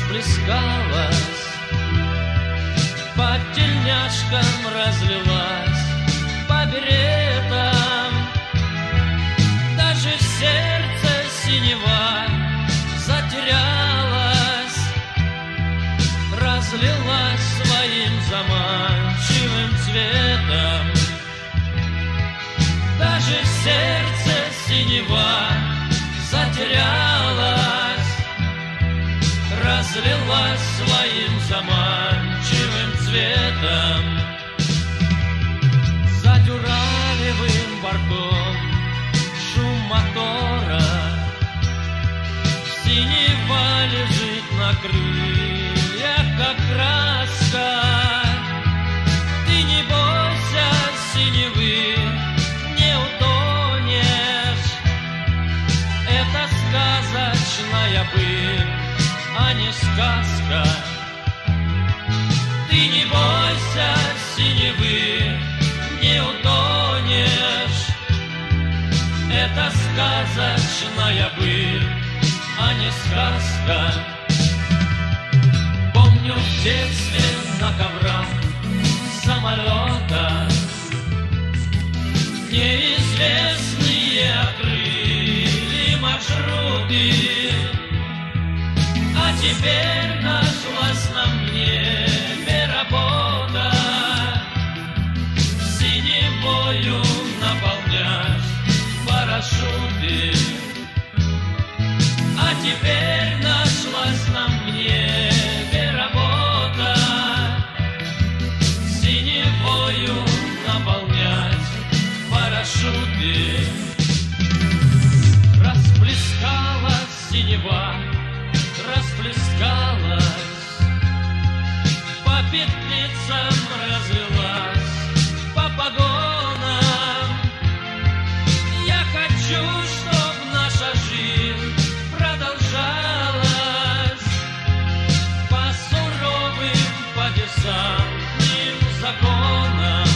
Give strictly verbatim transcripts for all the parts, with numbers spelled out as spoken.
расплескалась, по тельняшкам разлилась, по беретам. Даже в сердце синева затерялась, разлилась своим заманчивым цветом. Даже в сердце синева затерялась, разлилась своим заманчивым цветом. За дюралевым бортом шум мотора, синева лежит на крыльях, как краска. Ты не бойся синевы, не утонешь. Это сказочная быль, а не сказка. Ты не бойся синевы, не утонешь. Это сказочная быль, а не сказка. Помню в детстве на коврах самолета неизвестные открыли маршруты. А теперь нашлась на небе работа, синевою наполнять парашюты. А теперь нашлась на небе работа, синевою наполнять парашюты. Расплескалась синева, расплескалась, по петлицам разлилась, по погонам. Я хочу, чтоб наша жизнь продолжалась по суровым, по десантным законам.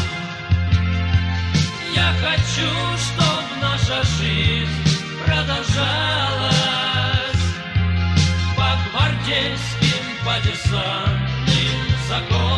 Я хочу, чтоб наша жизнь продолжалась по гвардейским, по десантным законам.